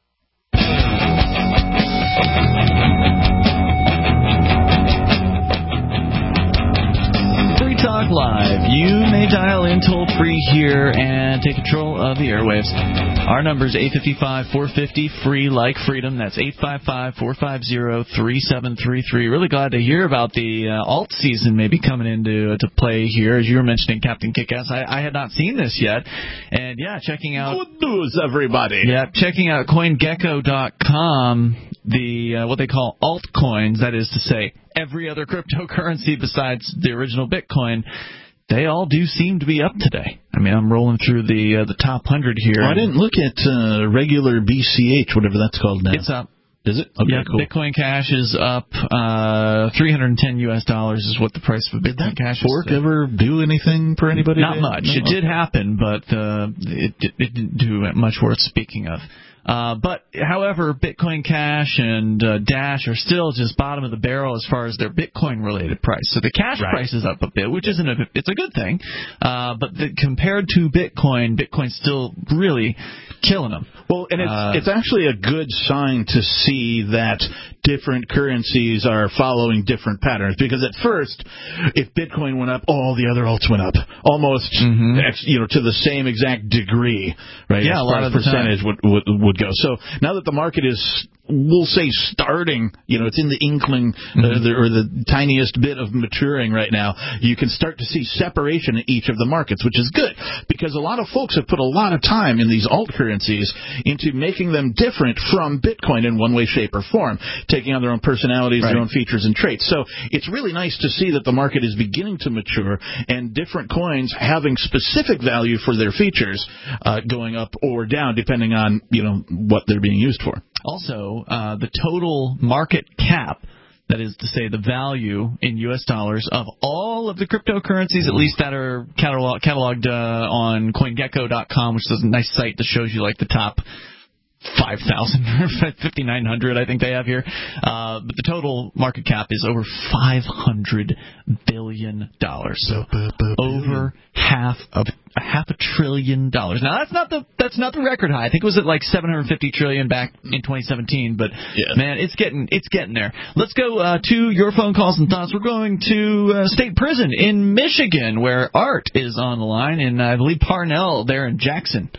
Free Talk Live. You may dial in toll-free here and take control of the airwaves. Our number is 855-450-FREE, like freedom. That's 855-450-3733. Really glad to hear about the alt season maybe coming into play here. As you were mentioning, Captain Kickass, I had not seen this yet. And, yeah, checking out... Good news, everybody. Yeah, checking out CoinGecko.com, what they call altcoins, that is to say, every other cryptocurrency besides the original Bitcoin, they all do seem to be up today. I mean, I'm rolling through the top 100 here. I didn't look at regular BCH, whatever that's called now. It's up. Is it? Okay, yeah, cool. Bitcoin Cash is up $310 is what the price of Bitcoin Cash is. Did that fork ever do anything for anybody? Not much. No? It did happen, but it didn't do much worth speaking of. But, however, Bitcoin Cash and Dash are still just bottom of the barrel as far as their Bitcoin-related price. So the cash price is up a bit, which isn't it's a good thing. But compared to Bitcoin's still really killing them. Well, and it's actually a good sign to see that different currencies are following different patterns. Because at first, if Bitcoin went up, all the other alts went up, almost to the same exact degree, right? Yeah, as a lot of the percentage would go. So now that the market is, we'll say, starting, it's in the inkling or the tiniest bit of maturing right now, you can start to see separation in each of the markets, which is good because a lot of folks have put a lot of time in these alt currencies into making them different from Bitcoin in one way, shape, or form, taking on their own personalities, their own features and traits. So it's really nice to see that the market is beginning to mature and different coins having specific value for their features going up or down depending on, what they're being used for. Also, the total market cap, that is to say the value in U.S. dollars of all of the cryptocurrencies, at least that are cataloged on CoinGecko.com, which is a nice site that shows you like the top 5,000 or 5,900, I think they have here. But the total market cap is over $500 billion. So over half a $500 billion. Now that's not the record high. I think it was at like $750 trillion back in 2017. But man, it's getting there. Let's go to your phone calls and thoughts. We're going to State Prison in Michigan, where Art is on the line, and I believe Parnell there in Jackson.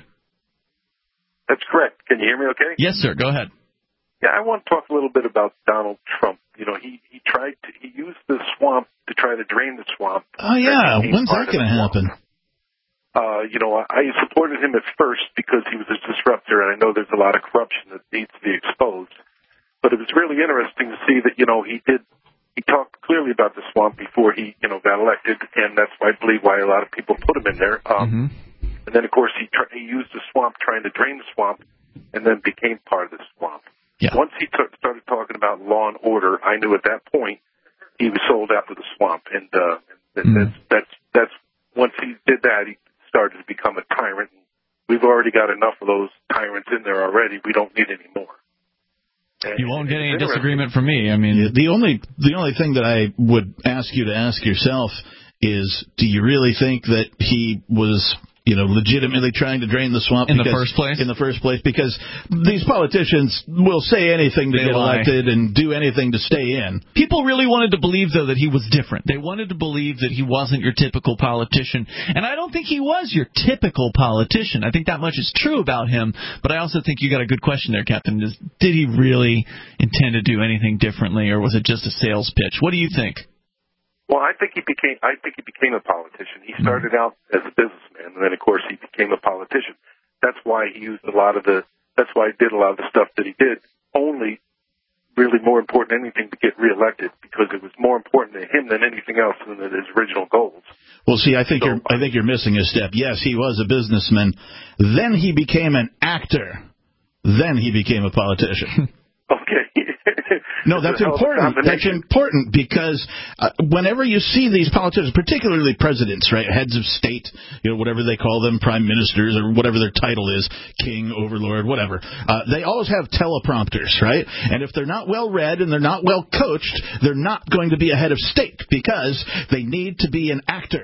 That's correct. Can you hear me okay? Yes, sir. Go ahead. Yeah, I want to talk a little bit about Donald Trump. He used the swamp to try to drain the swamp. Oh, yeah. When's that going to happen? I supported him at first because he was a disruptor, and I know there's a lot of corruption that needs to be exposed. But it was really interesting to see that, he talked clearly about the swamp before he, got elected, and that's why I believe why a lot of people put him in there. And then, of course, he used the swamp trying to drain the swamp and then became part of the swamp. Yeah. Once he started talking about law and order, I knew at that point he was sold out to the swamp. And that's once he did that, he started to become a tyrant. We've already got enough of those tyrants in there already. We don't need any more. You won't get any disagreement from me. I mean, the only thing that I would ask you to ask yourself is, do you really think that he was, legitimately trying to drain the swamp in the first place? In the first place, because these politicians will say anything to get elected and do anything to stay in. People really wanted to believe, though, that he was different. They wanted to believe that he wasn't your typical politician. And I don't think he was your typical politician. I think that much is true about him. But I also think you got a good question there, Captain. Did he really intend to do anything differently, or was it just a sales pitch? What do you think? Well, I think he became a politician. He started out as a businessman, and then, of course, he became a politician. That's why he used that's why he did a lot of the stuff that he did. Only really more important than anything to get reelected, because it was more important to him than anything else than his original goals. Well, see, I think you're missing a step. Yes, he was a businessman. Then he became an actor. Then he became a politician. Okay. No, that's important. That's important because whenever you see these politicians, particularly presidents, right, heads of state, whatever they call them, prime ministers or whatever their title is, king, overlord, whatever, they always have teleprompters, right? And if they're not well read and they're not well coached, they're not going to be a head of state because they need to be an actor.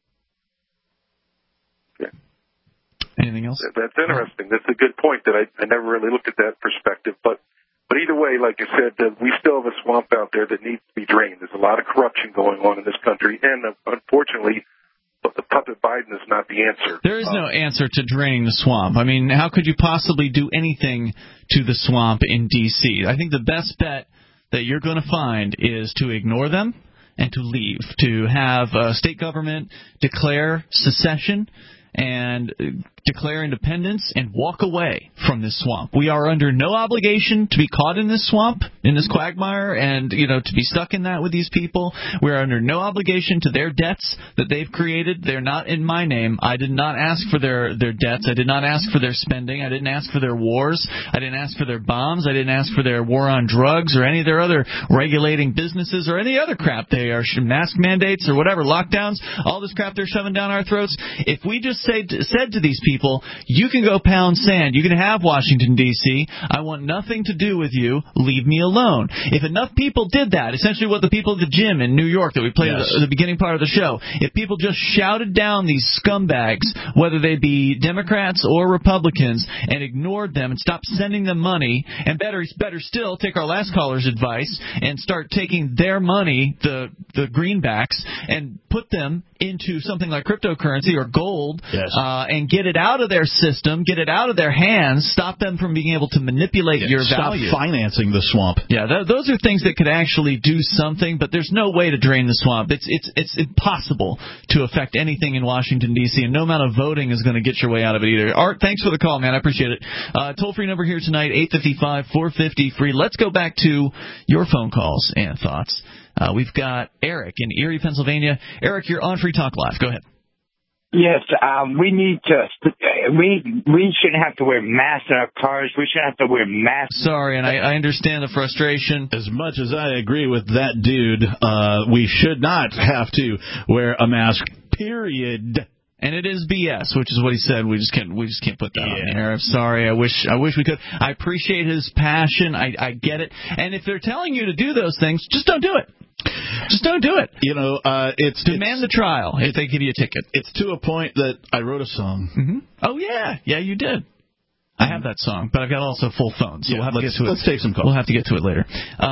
Yeah. Anything else? That's interesting. That's a good point that I never really looked at that perspective, but either way, like I said, we still have a swamp out there that needs to be drained. There's a lot of corruption going on in this country, and unfortunately, the puppet Biden is not the answer. There is no answer to draining the swamp. I mean, how could you possibly do anything to the swamp in D.C.? I think the best bet that you're going to find is to ignore them and to leave, to have state government declare secession and declare independence and walk away from this swamp. We are under no obligation to be caught in this swamp, in this quagmire, and to be stuck in that with these people. We are under no obligation to their debts that they've created. They're not in my name. I did not ask for their debts. I did not ask for their spending. I didn't ask for their wars. I didn't ask for their bombs. I didn't ask for their war on drugs or any of their other regulating businesses or any other crap. They are mask mandates or whatever, lockdowns, all this crap they're shoving down our throats. If we just said to these people, you can go pound sand, you can have Washington, D.C., I want nothing to do with you, leave me alone. If enough people did that, essentially what the people at the gym in New York that we played at the beginning part of the show, if people just shouted down these scumbags, whether they be Democrats or Republicans, and ignored them and stopped sending them money, and better still, take our last caller's advice and start taking their money, the greenbacks, and put them into something like cryptocurrency or gold, and get it out of their system, get it out of their hands, stop them from being able to manipulate your value. Stop financing the swamp. Yeah, those are things that could actually do something, but there's no way to drain the swamp. It's impossible to affect anything in Washington, D.C., and no amount of voting is going to get your way out of it either. Art, thanks for the call, man. I appreciate it. Toll-free number here tonight, 855-450-FREE. Let's go back to your phone calls and thoughts. We've got Eric in Erie, Pennsylvania. Eric, you're on Free Talk Live. Go ahead. Yes, we need to. We shouldn't have to wear masks in our cars. We shouldn't have to wear masks. Sorry, and I understand the frustration. As much as I agree with that dude, we should not have to wear a mask. Period. And it is BS, which is what he said. We just can't put that on the air. I'm sorry. I wish we could. I appreciate his passion. I get it. And if they're telling you to do those things, just don't do it. Just don't do it. Demand the trial if they give you a ticket. It's to a point that I wrote a song. Mm-hmm. Oh yeah, you did. I have that song, but I've got also full phone, so we'll have to get to it. Let's take some calls. We'll have to get to it later.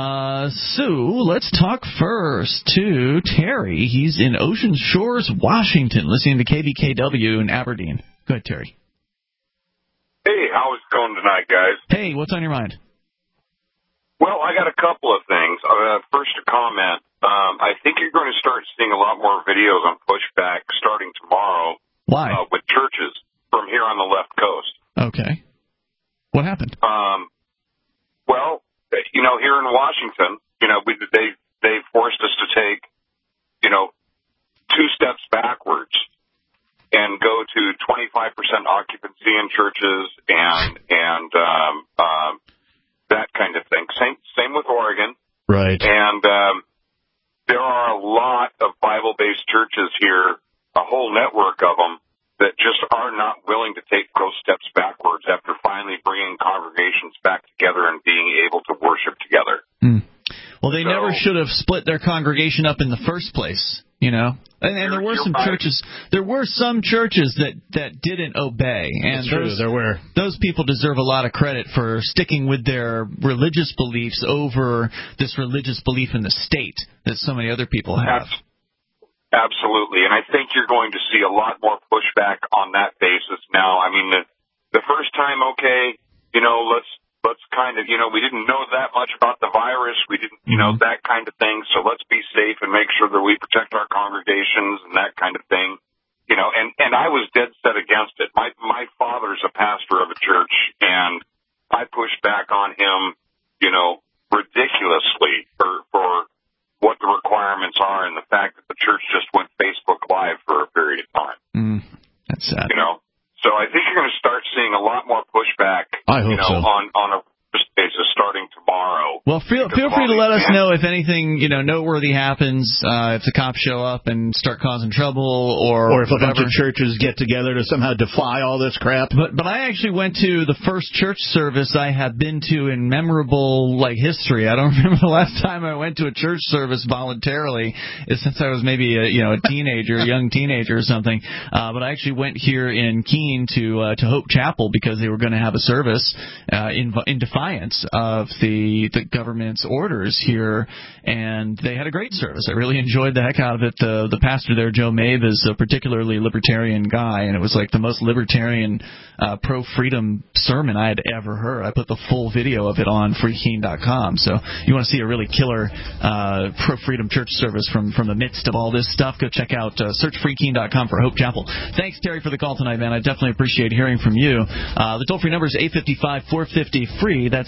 Sue, let's talk first to Terry. He's in Ocean Shores, Washington, listening to KBKW in Aberdeen. Go ahead, Terry. Hey, how's it going tonight, guys? Hey, what's on your mind? Well, I got a couple of things. First, a comment. I think you're going to start seeing a lot more videos on pushback starting tomorrow. Why? With churches from here on the left coast. Okay. What happened? Well, here in Washington, they forced us to take, 2 steps backwards and go to 25% occupancy in churches and that kind of thing. Same with Oregon. Right. And there are a lot of Bible-based churches here, a whole network of them, that just are not willing to take those steps backwards after finally bringing congregations back together and being able to worship together. Well, they never should have split their congregation up in the first place, And there were some churches. There were some churches that didn't obey, and there were. Those people deserve a lot of credit for sticking with their religious beliefs over this religious belief in the state that so many other people have. Absolutely, and I think you're going to see a lot more pushback on that basis now. I mean, the first time, let's kind of, we didn't know that much about the virus. We didn't, that kind of thing. So let's be safe and make sure that we protect our congregations and that kind of thing. And I was dead set against it. My father's a pastor of a church, and I pushed back on him, ridiculously for what the requirements are and the fact that the church just went Facebook Live for a period of time. That's sad. So I think you're going to start seeing a lot more pushback. I hope so. On a basis starting tomorrow. Well, feel free to let us know if anything noteworthy happens, if the cops show up and start causing trouble, or if a bunch of churches get together to somehow defy all this crap. But I actually went to the first church service I have been to in memorable history. I don't remember the last time I went to a church service voluntarily, since I was maybe a young teenager or something. But I actually went here in Keene to Hope Chapel because they were going to have a service in defiance of the government's orders here, and they had a great service. I really enjoyed the heck out of it. The pastor there, Joe Mabe, is a particularly libertarian guy, and it was like the most libertarian pro-freedom sermon I had ever heard. I put the full video of it on freekeene.com, so you want to see a really killer pro-freedom church service from the midst of all this stuff, go check out search freekeene.com for Hope Chapel. Thanks, Terry, for the call tonight, man. I definitely appreciate hearing from you. The toll-free number is 855-450-FREE. That's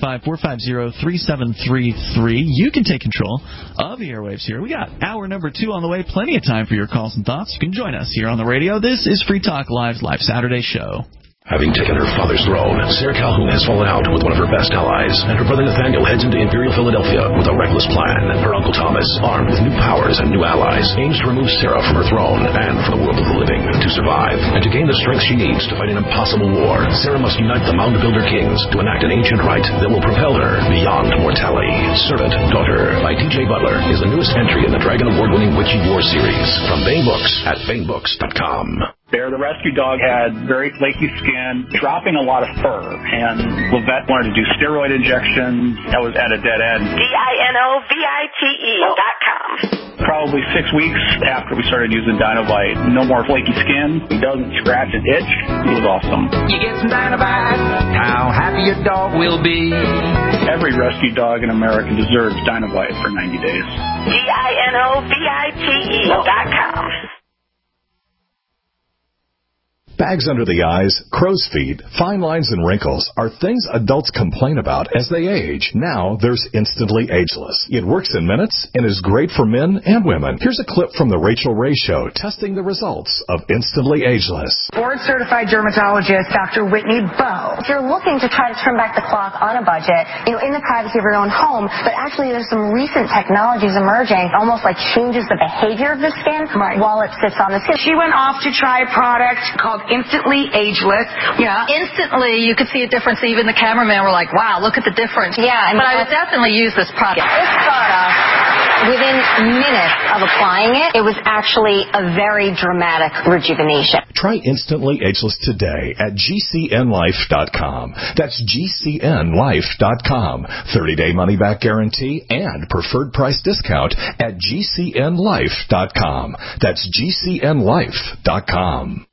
855-450-3733. You can take control of the airwaves here. We got hour number 2 on the way. Plenty of time for your calls and thoughts. You can join us here on the radio. This is Free Talk Live's Live Saturday show. Having taken her father's throne, Sarah Calhoun has fallen out with one of her best allies, and her brother Nathaniel heads into Imperial Philadelphia with a reckless plan. Her uncle Thomas, armed with new powers and new allies, aims to remove Sarah from her throne and from the world of the living. To survive, and to gain the strength she needs to fight an impossible war, Sarah must unite the Mound Builder Kings to enact an ancient rite that will propel her beyond mortality. Servant Daughter by T.J. Butler is the newest entry in the Dragon Award-winning Witchy War series from Bane Books at BaneBooks.com. Bear, the rescue dog, had very flaky skin, dropping a lot of fur, and Levette wanted to do steroid injections. That was at a dead end. DINOVITE.com. Probably 6 weeks after we started using Dinovite, no more flaky skin. He doesn't scratch and itch. It was awesome. You get some Dinovite, how happy your dog will be. Every rescue dog in America deserves Dinovite for 90 days. DINOVITE.com. Bags under the eyes, crow's feet, fine lines, and wrinkles are things adults complain about as they age. Now there's Instantly Ageless. It works in minutes and is great for men and women. Here's a clip from The Rachel Ray Show testing the results of Instantly Ageless. Board-certified dermatologist Dr. Whitney Bowe. If you're looking to try to turn back the clock on a budget, in the privacy of your own home, but actually there's some recent technologies emerging, almost like changes the behavior of the skin while it sits on the skin. She went off to try a product called Instantly Ageless. Yeah. Instantly, you could see a difference. Even the cameraman were like, wow, look at the difference. Yeah. But I would definitely use this product. This product, within minutes of applying it, it was actually a very dramatic rejuvenation. Try Instantly Ageless today at GCNLife.com. That's GCNLife.com. 30-day money-back guarantee and preferred price discount at GCNLife.com. That's GCNLife.com.